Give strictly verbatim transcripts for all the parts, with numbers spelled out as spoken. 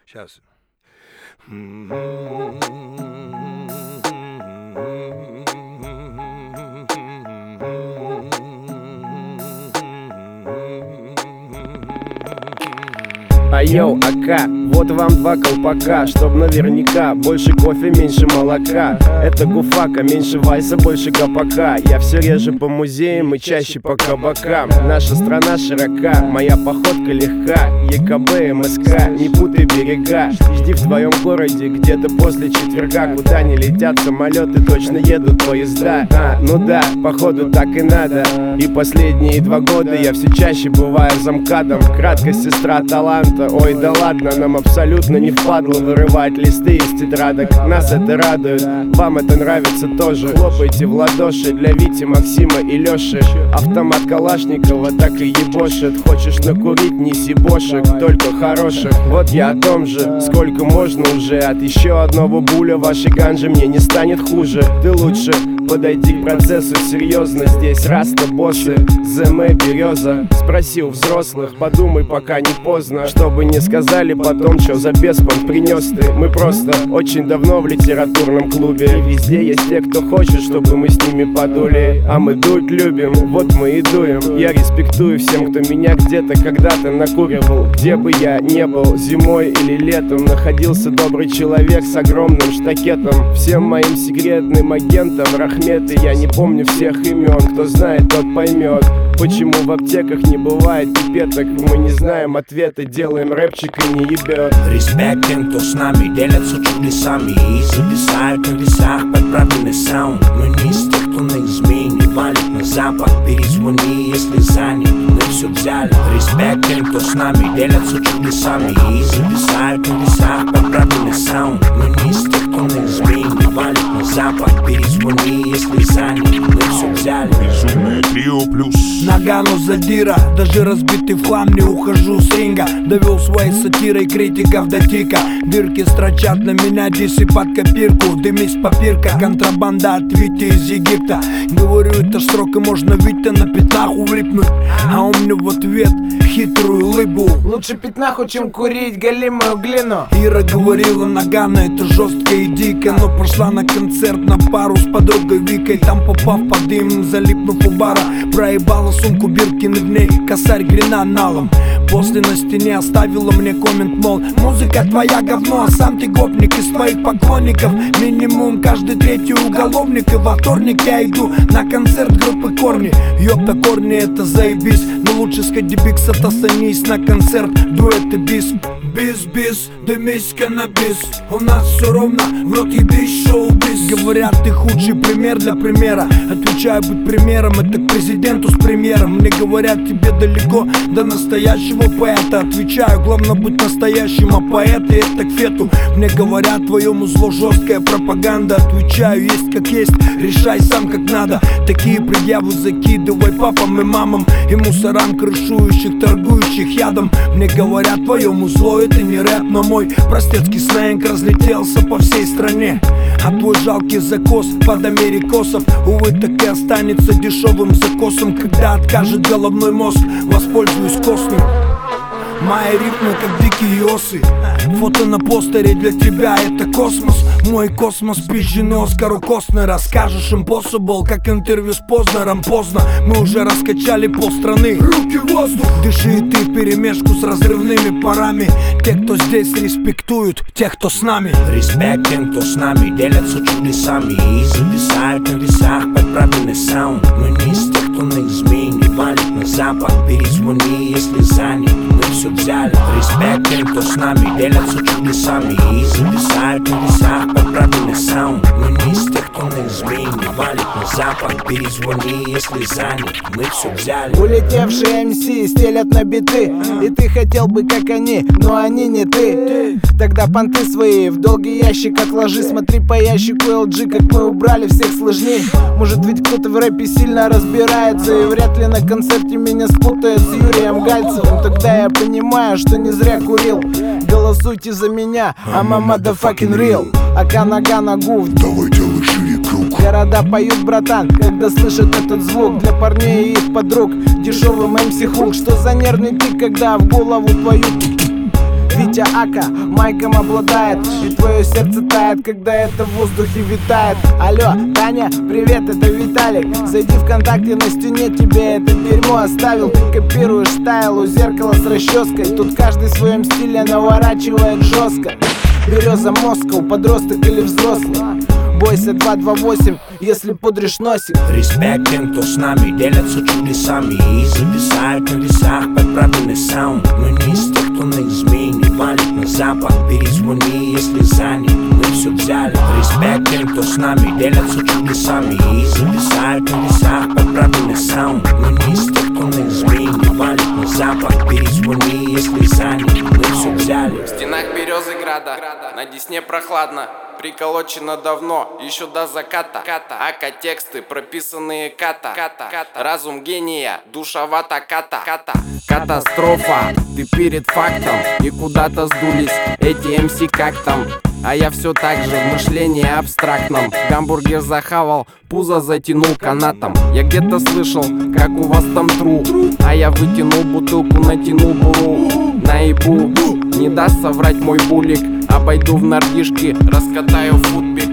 Сейчас. Айоу, АК, вот вам два колпака, чтоб наверняка больше кофе, меньше молока. Это гуфака, меньше вайса, больше гопака. Я все реже по музеям и чаще по кабакам. Наша страна широка, моя походка легка. ЕКБ, МСК, не путай берега. Жди в твоем городе где-то после четверга. Куда не летят самолеты, точно едут поезда. А, ну да, походу так и надо. И последние два года я все чаще бываю замкадом. Краткость сестра таланта. Ой, да ладно, нам абсолютно не впадло вырывать листы из тетрадок. Нас это радует, вам это нравится тоже. Хлопайте в ладоши для Вити, Максима и Лёши. Автомат Калашникова так и ебошит. Хочешь накурить, неси бошек, только хороших. Вот я о том же, сколько можно уже. От еще одного буля вашей ганжи мне не станет хуже. Ты лучше подойди к процессу серьезно. Здесь раста боссы, ЗМ береза. Спроси у взрослых, подумай, пока не поздно. Чтобы не сказали потом, что за беспон принес ты. Мы просто очень давно в литературном клубе. И везде есть те, кто хочет, чтобы мы с ними подули. А мы дуть любим, вот мы и дуем. Я респектую всем, кто меня где-то когда-то накуривал. Где бы я не был, зимой или летом, находился добрый человек с огромным штакетом. Всем моим секретным агентам рахметы. Я не помню всех имен, кто знает, тот поймет. Почему в аптеках не бывает пипеток? Мы не знаем ответа, делаем рэпчик и не ебет. Респект тем, кто с нами делятся чудесами и зависают на весах под правильный саунд. Мы не из тех, кто на измене валит на запад. Перезвони, если занят, мы все взяли. Респект тем, кто с нами делятся чудесами и зависают на весах под правильный саунд. Мы не из тех, кто на измене валит на запад. Перезвони, если занят, мы все взяли. Безумное трио плюс Нагано задира, даже разбитый в хлам не ухожу с ринга. Довел своей сатирой критиков до тика. Дырки строчат на меня, дисы под копирку. Дымись попирка, контрабанда от Вити из Египта. Говорю, это ж срок и можно Витя на пятнах улипнуть. А он мне в ответ хитрую лыбу: лучше пятнаху, чем курить галимую глину. Ира говорила, Нагано это жестко и дико. Но пошла на концерт на пару с подругой Викой. Там попав под дым, залипнув у бара, проебала сумку Биркины, в ней косарь гренаналом. После на стене оставила мне коммент, мол, музыка твоя говно, а сам ты гопник из твоих поклонников. Минимум каждый третий уголовник. И во вторник я иду на концерт группы Корни. Ёпта, Корни это заебись, но лучше сходи бикс, отостанись на концерт дуэты бис. Бис-бис, дымись каннабис. У нас все ровно, в рот ебись, шоу-биз. Говорят, ты худший пример для примера. Отвечаю, быть примером это к президенту с премьером. Мне говорят, тебе далеко до настоящего поэта. Отвечаю, главное быть настоящим, а поэты это к фету. Мне говорят, твоему зло жесткая пропаганда. Отвечаю, есть как есть, решай сам как надо. Такие предъявы закидывай папам и мамам и мусорам, крышующих, торгующих ядом. Мне говорят, твоему зло это не рэп, но мой простецкий сленг разлетелся по всей стране. А твой жалкий закос под америкосов, увы, так и останется дешевым закосом. Когда откажет головной мозг, воспользуюсь костным. Мои ритмы как дикие осы. Фото на постере для тебя это космос. Мой космос пизженый Оскару Костнера. Скажешь impossible, как интервью с Познером. Поздно, мы уже раскачали полстраны. Руки в воздух. Дыши и ты вперемешку с разрывными парами. Те, кто здесь респектуют тех, кто с нами. Респект тем, кто с нами делятся чудесами и зависают на весах под правильный саунд. Мы не из тех, кто на измене валит на запад. Перезвони, если занят, мы все взяли. Респект тем, кто с нами делятся чудесами и зависают на весах под правильный саунд. Мы не из тех, кто на измене валит на запад. Перезвони, если занят, мы все взяли. Улетевшие эм си стелят на биты, и ты хотел бы как они, но они не ты. Тогда понты свои в долгий ящик отложи. Смотри по ящику эл джи, как мы убрали всех сложней. Может ведь кто-то в рэпе сильно разбирается, и вряд ли на концерте меня спутает с Юрием Гальцевым. Тогда я понимаю, что не зря курил. Голосуйте за меня, I'm a motherfucking real. АК Нагано гуф, давай делай шире круг. Города поют, братан, когда слышат этот звук. Для парней и их подруг дешевым эм си хук. Что за нервный тик, когда в голову твою Ведь Хотя Ака майком обладает, и твое сердце тает, когда это в воздухе витает. Алло, Таня, привет, это Виталик. Зайди ВКонтакте, на стене тебе это дерьмо оставил. Ты копируешь стайл у зеркала с расческой. Тут каждый в своем стиле наворачивает жестко. Береза Москва, подросток или взрослый. Бойся два два восемь, если пудришь носик. Респект тем, кто с нами делятся чудесами и зависают на весах под правильный саунд. Мы не из тех, кто на измене валит на запад. Перезвони, если занят, мы все взяли. Респект тем, кто с нами делятся чудесами и зависают на весах под правильный саунд. Мы не из тех, кто на измене валит на запад. Перезвони, если занят, мы все взяли. В стенах Березыграда, на Десне прохладно. Приколочено давно, еще до заката. Ака тексты, прописанные ката. Разум гения, душевата ката. Катастрофа, ты перед фактом. И куда-то сдулись эти эм си как там. А я все так же в мышлении абстрактном. Гамбургер захавал, пузо затянул канатом. Я где-то слышал, как у вас там тру. А я вытянул бутылку, натянул буру. Наебу, не даст соврать мой булик. Обойду в нордишки, раскатаю футбик.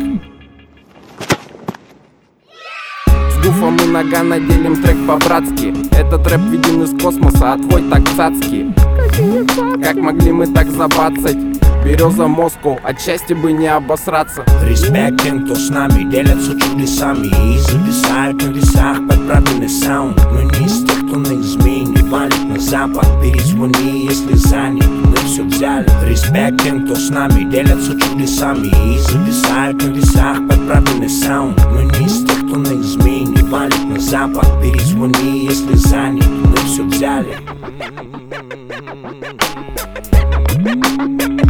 С гуфом и Нагано делим трек по-братски. Этот рэп виден из космоса, а твой так цацкий. Как могли мы так забацать? Береза Москва, от счастья бы не обосраться. Респект тем, кто с нами делятся чудесами и зависают на весах под правильный саунд. Мы не из тех, кто на измене валит на запад. Перезвони, если занят, мы все взяли. Респект тем, кто с нами делятся чудесами и зависают на весах под правильный саунд. Мы не из тех, кто на измене валит на запад. Перезвони, если занят, мы все взяли.